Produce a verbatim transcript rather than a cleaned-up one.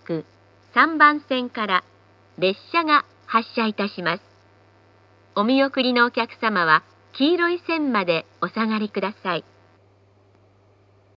くさんばんせんから列車が発車いたします。お見送りのお客様は黄色い線までお下がりください。